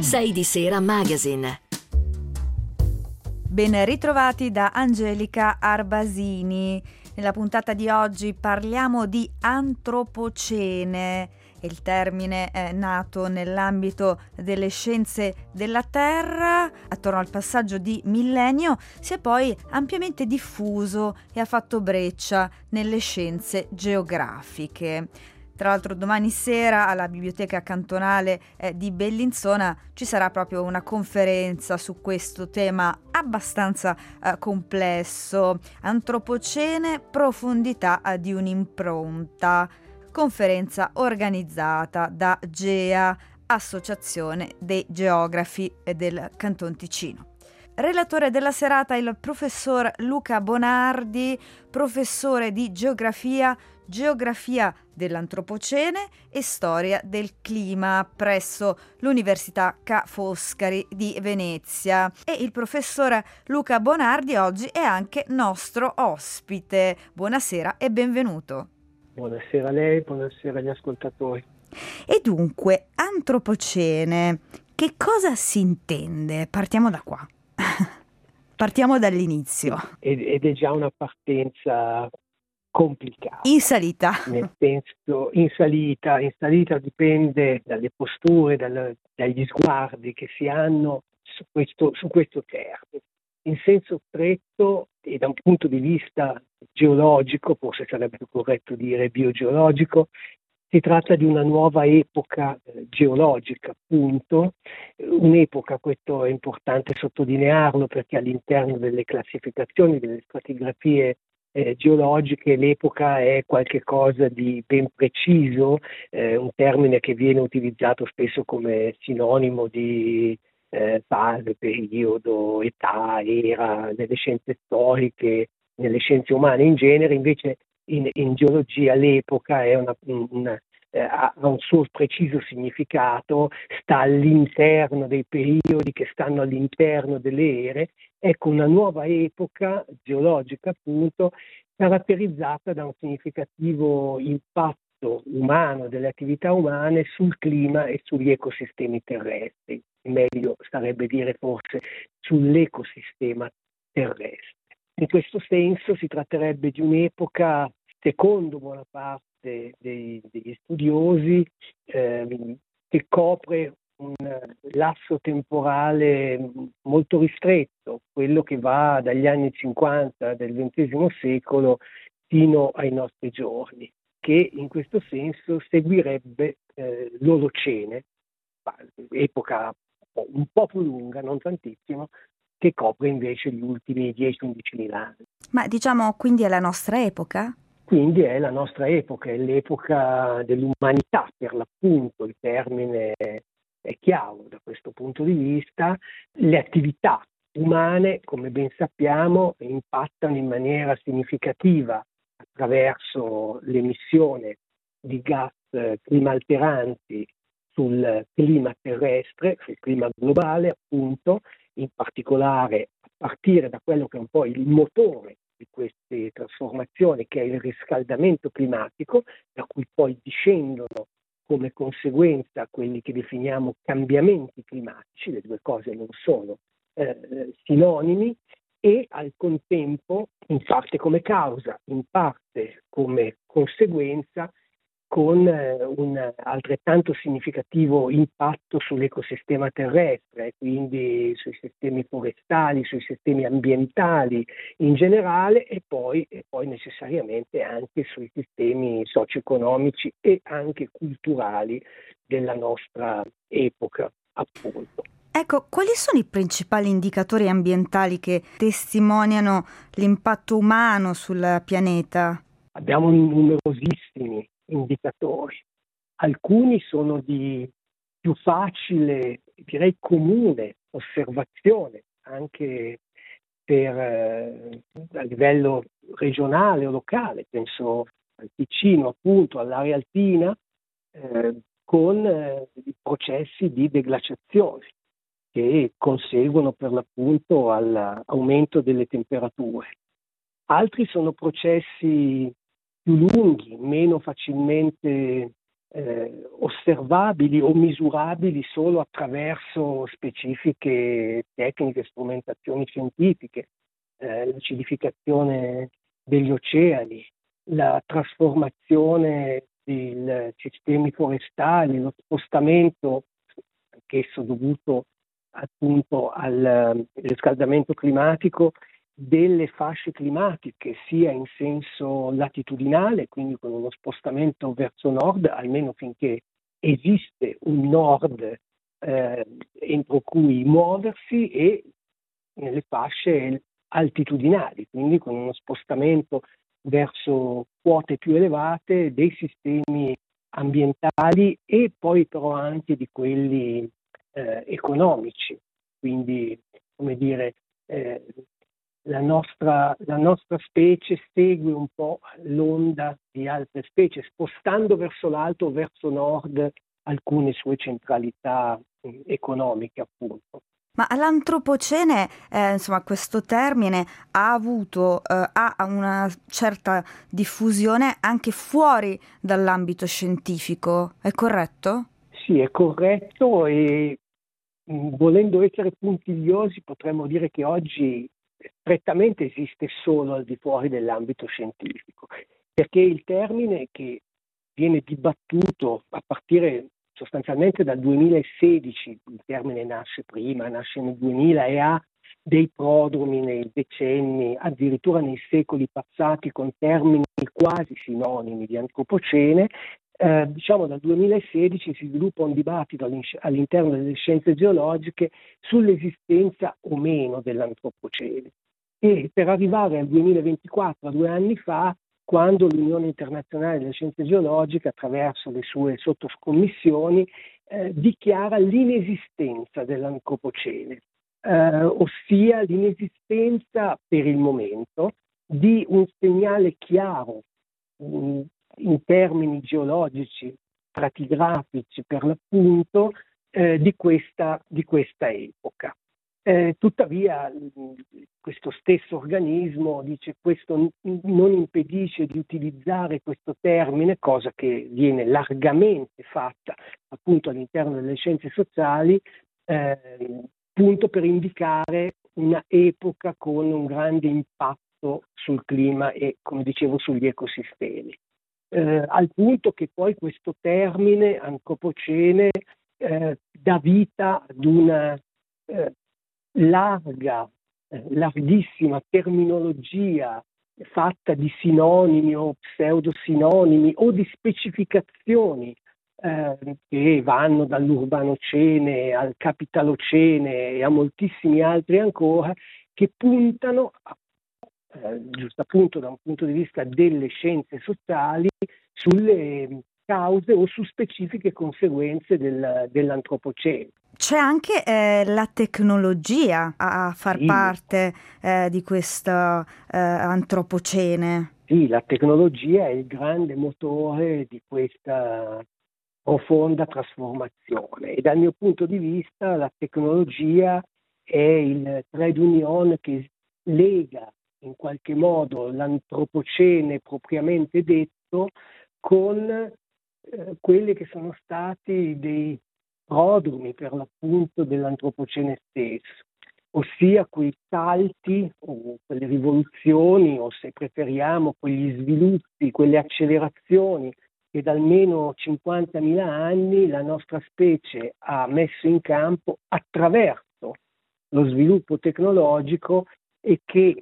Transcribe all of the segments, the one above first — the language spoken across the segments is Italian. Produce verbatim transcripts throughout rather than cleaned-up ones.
sei di Sera Magazine. Ben ritrovati da Angelica Arbasini. Nella puntata di oggi parliamo di antropocene. Il termine è nato nell'ambito delle scienze della Terra. Attorno al passaggio di millennio si è poi ampiamente diffuso e ha fatto breccia nelle scienze geografiche. Tra l'altro domani sera alla Biblioteca Cantonale eh, di Bellinzona ci sarà proprio una conferenza su questo tema abbastanza eh, complesso. Antropocene, profondità eh, di un'impronta. Conferenza organizzata da GEA, Associazione dei Geografi del Canton Ticino. Relatore della serata il professor Luca Bonardi, professore di geografia, geografia dell'antropocene e storia del clima presso l'Università Ca' Foscari di Venezia. E il professor Luca Bonardi oggi è anche nostro ospite. Buonasera e benvenuto. Buonasera a lei, buonasera agli ascoltatori. E dunque, antropocene, che cosa si intende? Partiamo da qua. Partiamo dall'inizio. Ed, ed è già una partenza complicata. In salita. Nel senso, in salita, in salita dipende dalle posture, dal, dagli sguardi che si hanno su questo, su questo termine. In senso stretto e da un punto di vista geologico, forse sarebbe più corretto dire biogeologico, si tratta di una nuova epoca eh, geologica, appunto, un'epoca, questo è importante sottolinearlo perché all'interno delle classificazioni, delle stratigrafie eh, geologiche l'epoca è qualcosa di ben preciso, eh, un termine che viene utilizzato spesso come sinonimo di eh, fase, periodo, età, era, nelle scienze storiche, nelle scienze umane in genere, invece In, in geologia l'epoca è una, una, eh, ha un suo preciso significato, sta all'interno dei periodi che stanno all'interno delle ere. Ecco, una nuova epoca geologica appunto caratterizzata da un significativo impatto umano, delle attività umane sul clima e sugli ecosistemi terrestri, meglio sarebbe dire forse sull'ecosistema terrestre. In questo senso si tratterebbe di un'epoca, secondo buona parte dei, degli studiosi, ehm, che copre un lasso temporale molto ristretto, quello che va dagli anni cinquanta del ventesimo secolo fino ai nostri giorni, che in questo senso seguirebbe eh, l'Olocene, epoca un po' più lunga, non tantissimo, che copre invece gli ultimi dieci undici mila anni. Ma diciamo quindi è la nostra epoca? Quindi è la nostra epoca, è l'epoca dell'umanità, per l'appunto, il termine è chiaro da questo punto di vista. Le attività umane, come ben sappiamo, impattano in maniera significativa attraverso l'emissione di gas climalteranti sul clima terrestre, sul clima globale appunto, in particolare a partire da quello che è un po' il motore di queste trasformazioni, che è il riscaldamento climatico, da cui poi discendono come conseguenza quelli che definiamo cambiamenti climatici, le due cose non sono eh, sinonimi, e al contempo, in parte come causa, in parte come conseguenza, con un altrettanto significativo impatto sull'ecosistema terrestre, quindi sui sistemi forestali, sui sistemi ambientali in generale e poi, e poi necessariamente anche sui sistemi socio-economici e anche culturali della nostra epoca, appunto. Ecco, quali sono i principali indicatori ambientali che testimoniano l'impatto umano sul pianeta? Abbiamo numerosissimi indicatori. Alcuni sono di più facile, direi comune osservazione, anche per, eh, a livello regionale o locale, penso al Ticino, appunto, all'area alpina, eh, con eh, i processi di deglaciazione che conseguono per l'appunto all'aumento delle temperature. Altri sono processi più lunghi, meno facilmente eh, osservabili o misurabili solo attraverso specifiche tecniche, strumentazioni scientifice, eh, l'acidificazione degli oceani, la trasformazione dei sistemi forestali, lo spostamento, anch'esso dovuto appunto al riscaldamento climatico, delle fasce climatiche, sia in senso latitudinale, quindi con uno spostamento verso nord, almeno finché esiste un nord eh, entro cui muoversi, e nelle fasce altitudinali, quindi con uno spostamento verso quote più elevate dei sistemi ambientali e poi però anche di quelli eh, economici. Quindi, come dire, eh, la nostra, la nostra specie segue un po' l'onda di altre specie, spostando verso l'alto o verso nord alcune sue centralità eh, economiche, appunto. Ma l'antropocene, eh, insomma, questo termine ha avuto, eh, ha una certa diffusione anche fuori dall'ambito scientifico, è corretto? Sì, è corretto, e mh, volendo essere puntigliosi potremmo dire che oggi strettamente esiste solo al di fuori dell'ambito scientifico, perché il termine, che viene dibattuto a partire sostanzialmente dal duemilasedici, il termine nasce prima, nasce nel duemila e ha dei prodromi nei decenni, addirittura nei secoli passati, con termini quasi sinonimi di antropocene. Eh, diciamo dal duemilasedici si sviluppa un dibattito all'interno delle scienze geologiche sull'esistenza o meno dell'antropocene, e per arrivare al duemilaventiquattro, due anni fa, quando l'Unione Internazionale delle Scienze Geologiche, attraverso le sue sottoscommissioni, eh, dichiara l'inesistenza dell'antropocene, eh, ossia l'inesistenza per il momento di un segnale chiaro mh, in termini geologici, stratigrafici per l'appunto, eh, di questa, di questa epoca. Eh, tuttavia questo stesso organismo dice questo n- non impedisce di utilizzare questo termine, cosa che viene largamente fatta appunto all'interno delle scienze sociali, eh, appunto per indicare una epoca con un grande impatto sul clima e, come dicevo, sugli ecosistemi. Eh, al punto che poi questo termine antropocene eh, dà vita ad una eh, larga, eh, larghissima terminologia fatta di sinonimi o pseudosinonimi o di specificazioni eh, che vanno dall'urbanocene al capitalocene e a moltissimi altri ancora, che puntano a Eh, giusto appunto da un punto di vista delle scienze sociali sulle cause o su specifiche conseguenze del, dell'antropocene. C'è anche eh, la tecnologia a, a far Sì, parte eh, di questo eh, antropocene. sì, la tecnologia è il grande motore di questa profonda trasformazione, e dal mio punto di vista la tecnologia è il trade union che lega in qualche modo l'antropocene propriamente detto con eh, quelli che sono stati dei prodromi per l'appunto dell'antropocene stesso, ossia quei salti o quelle rivoluzioni, o se preferiamo quegli sviluppi, quelle accelerazioni che da almeno cinquantamila anni la nostra specie ha messo in campo attraverso lo sviluppo tecnologico, e che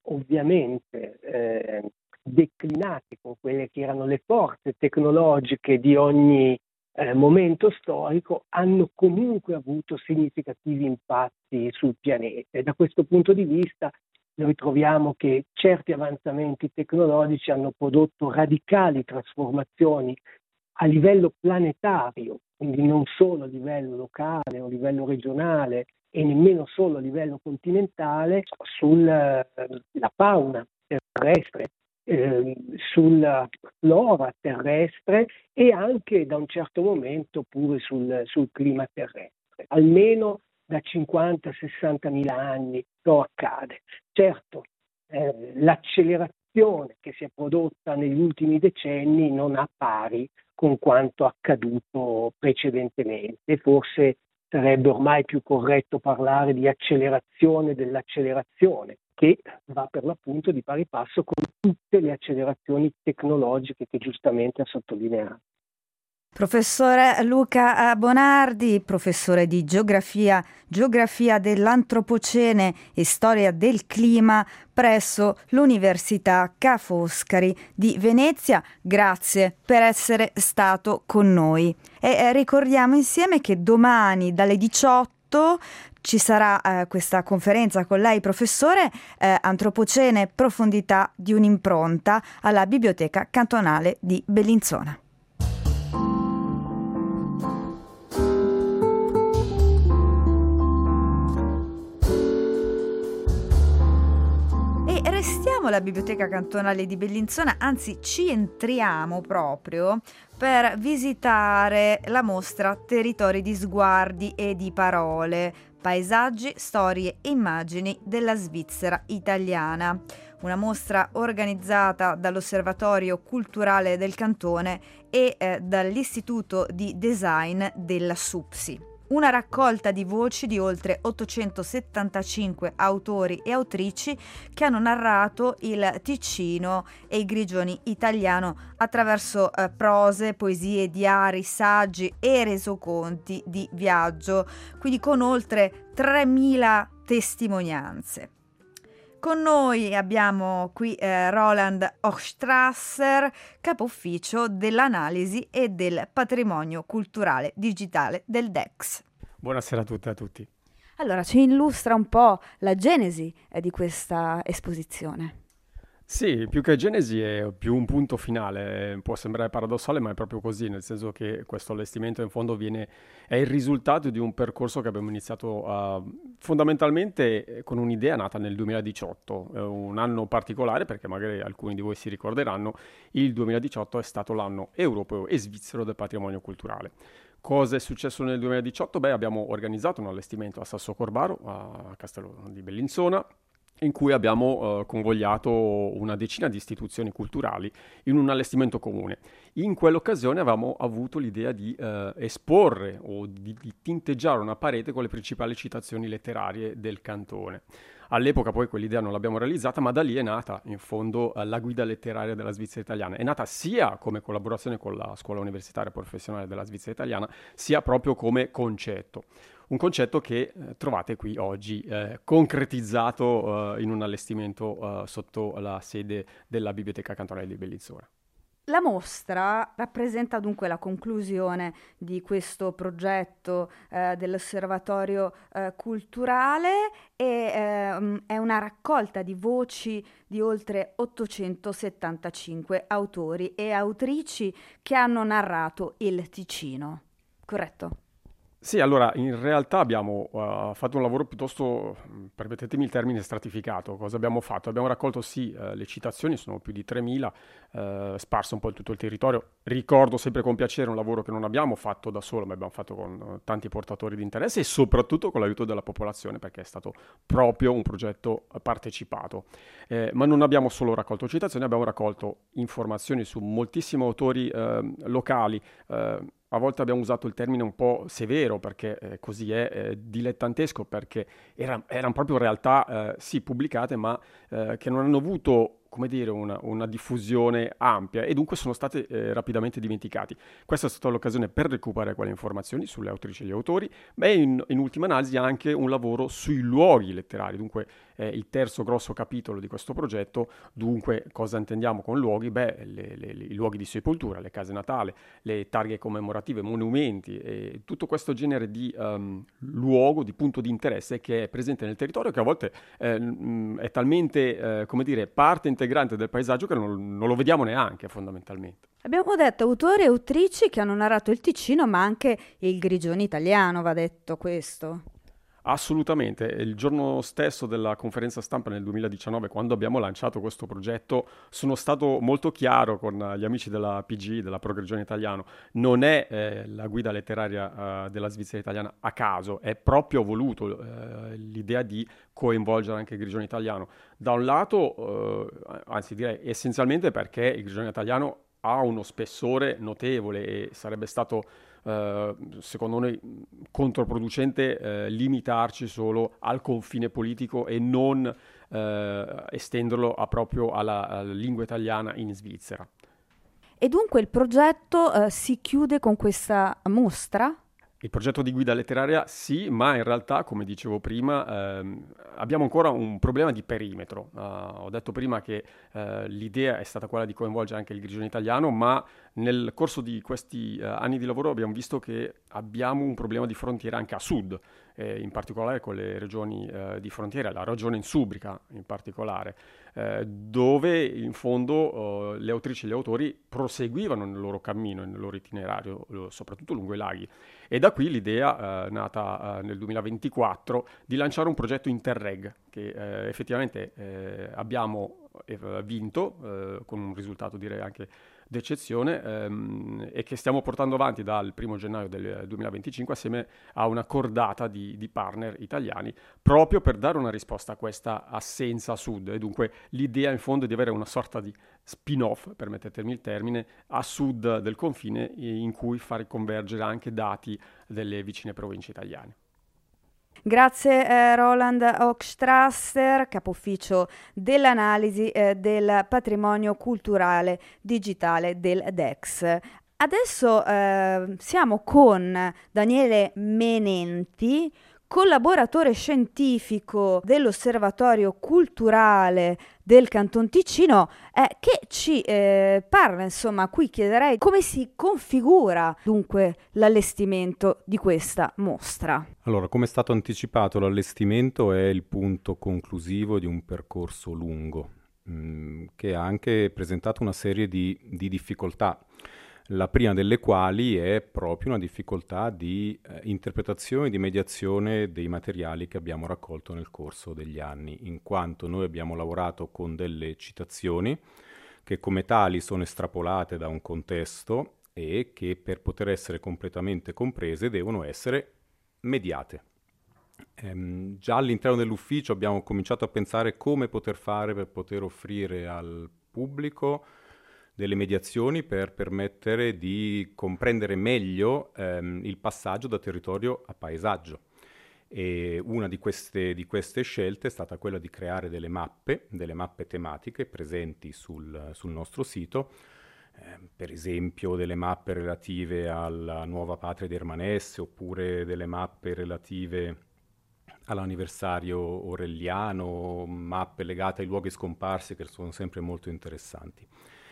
ovviamente eh, declinati con quelle che erano le forze tecnologiche di ogni eh, momento storico, hanno comunque avuto significativi impatti sul pianeta. E da questo punto di vista noi troviamo che certi avanzamenti tecnologici hanno prodotto radicali trasformazioni a livello planetario, quindi non solo a livello locale o a livello regionale, e nemmeno solo a livello continentale, sulla fauna terrestre, eh, sulla flora terrestre, e anche da un certo momento pure sul, sul clima terrestre. Almeno da cinquanta sessanta mila anni ciò accade. Certo, eh, l'accelerazione accelerazione che si è prodotta negli ultimi decenni non ha pari con quanto accaduto precedentemente. Forse sarebbe ormai più corretto parlare di accelerazione dell'accelerazione, che va per l'appunto di pari passo con tutte le accelerazioni tecnologiche che giustamente ha sottolineato. Professore Luca Bonardi, professore di geografia, geografia dell'Antropocene e storia del clima presso l'Università Ca' Foscari di Venezia, grazie per essere stato con noi. E ricordiamo insieme che domani dalle diciotto ci sarà eh, questa conferenza con lei, professore, eh, Antropocene, profondità di un'impronta alla Biblioteca Cantonale di Bellinzona. Restiamo alla Biblioteca Cantonale di Bellinzona, anzi ci entriamo proprio per visitare la mostra Territori di sguardi e di parole, paesaggi, storie e immagini della Svizzera italiana. Una mostra organizzata dall'Osservatorio Culturale del Cantone e eh, dall'Istituto di Design della SUPSI. Una raccolta di voci di oltre ottocentosettantacinque autori e autrici che hanno narrato il Ticino e i Grigioni italiano attraverso eh, prose, poesie, diari, saggi e resoconti di viaggio, quindi con oltre tremila testimonianze. Con noi abbiamo qui eh, Roland Hochstrasser, capo ufficio dell'analisi e del patrimonio culturale digitale del D E X. Buonasera a tutte e a tutti. Allora, ci illustra un po' la genesi eh, di questa esposizione. Sì, più che genesi è più un punto finale, può sembrare paradossale ma è proprio così, nel senso che questo allestimento in fondo viene, è il risultato di un percorso che abbiamo iniziato uh, fondamentalmente con un'idea nata nel duemiladiciotto, uh, un anno particolare perché magari alcuni di voi si ricorderanno, il duemiladiciotto è stato l'anno europeo e svizzero del patrimonio culturale. Cosa è successo nel duemiladiciotto? Beh, abbiamo organizzato un allestimento a Sassocorbaro, a Castello di Bellinzona, in cui abbiamo eh, convogliato una decina di istituzioni culturali in un allestimento comune. In quell'occasione avevamo avuto l'idea di eh, esporre o di, di tinteggiare una parete con le principali citazioni letterarie del cantone. All'epoca poi quell'idea non l'abbiamo realizzata, ma da lì è nata in fondo eh, la guida letteraria della Svizzera italiana. È nata sia come collaborazione con la Scuola Universitaria Professionale della Svizzera italiana, sia proprio come concetto. Un concetto che eh, trovate qui oggi eh, concretizzato eh, in un allestimento eh, sotto la sede della Biblioteca Cantonale di Bellinzona. La mostra rappresenta dunque la conclusione di questo progetto eh, dell'Osservatorio eh, Culturale e eh, è una raccolta di voci di oltre ottocentosettantacinque autori e autrici che hanno narrato il Ticino, corretto? Sì, allora in realtà abbiamo uh, fatto un lavoro piuttosto, permettetemi il termine, stratificato. Cosa abbiamo fatto? Abbiamo raccolto sì uh, le citazioni, sono più di tremila, uh, sparse un po' in tutto il territorio. Ricordo sempre con piacere un lavoro che non abbiamo fatto da solo, ma abbiamo fatto con uh, tanti portatori di interesse e soprattutto con l'aiuto della popolazione, perché è stato proprio un progetto uh, partecipato. Eh, ma non abbiamo solo raccolto citazioni, abbiamo raccolto informazioni su moltissimi autori uh, locali. Uh, A volte abbiamo usato il termine un po' severo perché eh, così è, eh, dilettantesco, perché era, erano proprio realtà eh, sì pubblicate ma eh, che non hanno avuto, come dire, una, una diffusione ampia e dunque sono state eh, rapidamente dimenticati. Questa è stata l'occasione per recuperare quelle informazioni sulle autrici e gli autori, ma in, in ultima analisi anche un lavoro sui luoghi letterari, dunque eh, il terzo grosso capitolo di questo progetto. Dunque cosa intendiamo con luoghi? Beh, le, le, le, i luoghi di sepoltura, le case natali, le targhe commemorative, monumenti e tutto questo genere di um, luogo, di punto di interesse che è presente nel territorio, che a volte eh, mh, è talmente, eh, come dire, parte integrante del paesaggio che non, non lo vediamo neanche fondamentalmente. Abbiamo detto autori e autrici che hanno narrato il Ticino, ma anche il Grigione italiano, va detto questo. Assolutamente, il giorno stesso della conferenza stampa nel duemiladiciannove, quando abbiamo lanciato questo progetto, sono stato molto chiaro con gli amici della P G, della Progressione Italiano. Non è eh, la guida letteraria eh, della Svizzera italiana a caso, è proprio voluto eh, l'idea di coinvolgere anche il Grigione Italiano. Da un lato, eh, anzi direi essenzialmente perché il Grigione Italiano ha uno spessore notevole e sarebbe stato Uh, secondo noi controproducente uh, limitarci solo al confine politico e non uh, estenderlo a proprio alla, alla lingua italiana in Svizzera. E dunque il progetto uh, si chiude con questa mostra? Il progetto di guida letteraria sì, ma in realtà, come dicevo prima, ehm, abbiamo ancora un problema di perimetro. Uh, ho detto prima che uh, l'idea è stata quella di coinvolgere anche il Grigione Italiano, ma nel corso di questi uh, anni di lavoro abbiamo visto che abbiamo un problema di frontiera anche a sud, eh, in particolare con le regioni uh, di frontiera, la regione Insubrica in particolare, eh, dove in fondo uh, le autrici e gli autori proseguivano nel loro cammino, nel loro itinerario, soprattutto lungo i laghi. E da qui l'idea, eh, nata eh, nel duemilaventiquattro, di lanciare un progetto Interreg che eh, effettivamente eh, abbiamo eh, vinto, eh, con un risultato direi anche d'eccezione, ehm, e che stiamo portando avanti dal primo gennaio del duemilaventicinque assieme a una cordata di, di partner italiani, proprio per dare una risposta a questa assenza a sud. E dunque l'idea in fondo è di avere una sorta di spin-off, permettetemi il termine, a sud del confine, in cui fare convergere anche dati delle vicine province italiane. Grazie eh, Roland Hochstrasser, capo ufficio dell'analisi eh, del patrimonio culturale digitale del D E X. Adesso eh, siamo con Daniele Menenti, collaboratore scientifico dell'Osservatorio Culturale del Canton Ticino, eh, che ci eh, parla, insomma, qui chiederei come si configura dunque l'allestimento di questa mostra. Allora, come è stato anticipato, l'allestimento è il punto conclusivo di un percorso lungo, mh, che ha anche presentato una serie di, di difficoltà. La prima delle quali è proprio una difficoltà di eh, interpretazione e di mediazione dei materiali che abbiamo raccolto nel corso degli anni, in quanto noi abbiamo lavorato con delle citazioni che come tali sono estrapolate da un contesto e che per poter essere completamente comprese devono essere mediate. Ehm, già all'interno dell'ufficio abbiamo cominciato a pensare come poter fare per poter offrire al pubblico delle mediazioni per permettere di comprendere meglio ehm, il passaggio da territorio a paesaggio. E una di queste, di queste scelte è stata quella di creare delle mappe, delle mappe tematiche presenti sul, sul nostro sito, eh, per esempio delle mappe relative alla nuova patria di Ermanesse, oppure delle mappe relative all'anniversario orelliano, mappe legate ai luoghi scomparsi che sono sempre molto interessanti.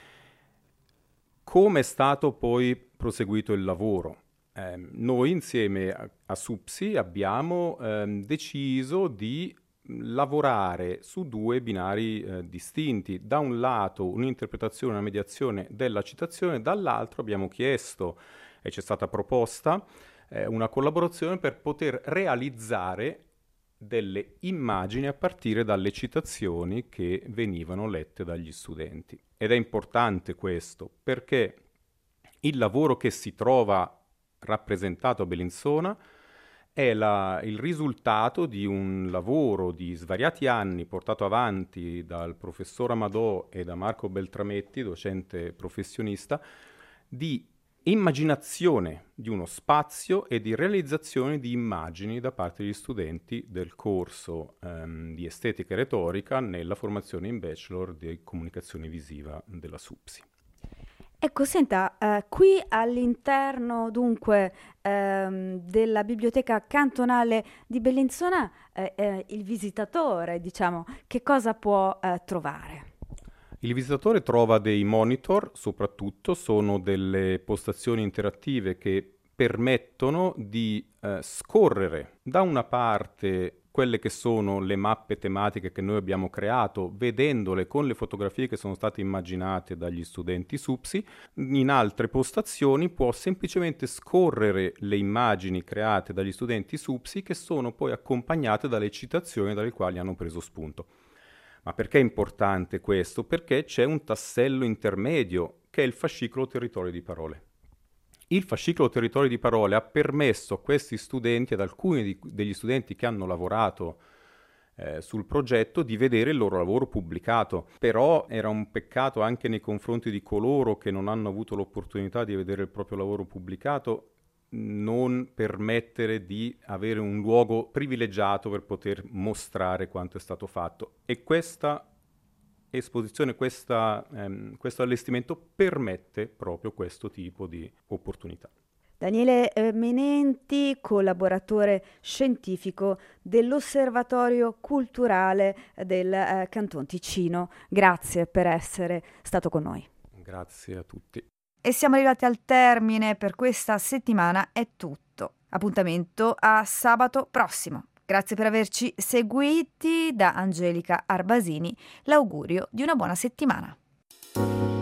Come è stato poi proseguito il lavoro? Eh, noi insieme a, a SUPSI abbiamo ehm, deciso di lavorare su due binari eh, distinti. Da un lato un'interpretazione, una mediazione della citazione, dall'altro abbiamo chiesto, e c'è stata proposta, eh, una collaborazione per poter realizzare delle immagini a partire dalle citazioni che venivano lette dagli studenti. Ed è importante questo perché il lavoro che si trova rappresentato a Bellinzona è la, il risultato di un lavoro di svariati anni portato avanti dal professor Amadò e da Marco Beltrametti, docente professionista, di immaginazione di uno spazio e di realizzazione di immagini da parte degli studenti del corso ehm, di estetica e retorica nella formazione in bachelor di comunicazione visiva della SUPSI. Ecco, senta, eh, qui all'interno dunque ehm, della biblioteca cantonale di Bellinzona eh, eh, il visitatore, diciamo, che cosa può eh, trovare? Il visitatore trova dei monitor, soprattutto sono delle postazioni interattive che permettono di eh, scorrere da una parte quelle che sono le mappe tematiche che noi abbiamo creato, vedendole con le fotografie che sono state immaginate dagli studenti SUPSI. In altre postazioni può semplicemente scorrere le immagini create dagli studenti SUPSI, che sono poi accompagnate dalle citazioni dalle quali hanno preso spunto. Ma perché è importante questo? Perché c'è un tassello intermedio che è il fascicolo territorio di parole. Il fascicolo territorio di parole ha permesso a questi studenti, ad alcuni di, degli studenti che hanno lavorato eh, sul progetto, di vedere il loro lavoro pubblicato. Però era un peccato anche nei confronti di coloro che non hanno avuto l'opportunità di vedere il proprio lavoro pubblicato non permettere di avere un luogo privilegiato per poter mostrare quanto è stato fatto. E questa esposizione, questa, ehm, questo allestimento permette proprio questo tipo di opportunità. Daniele eh, Menenti, collaboratore scientifico dell'Osservatorio Culturale del eh, Canton Ticino, grazie per essere stato con noi. Grazie a tutti. E siamo arrivati al termine per questa settimana, è tutto. Appuntamento a sabato prossimo. Grazie per averci seguiti. Da Angelica Arbasini l'augurio di una buona settimana.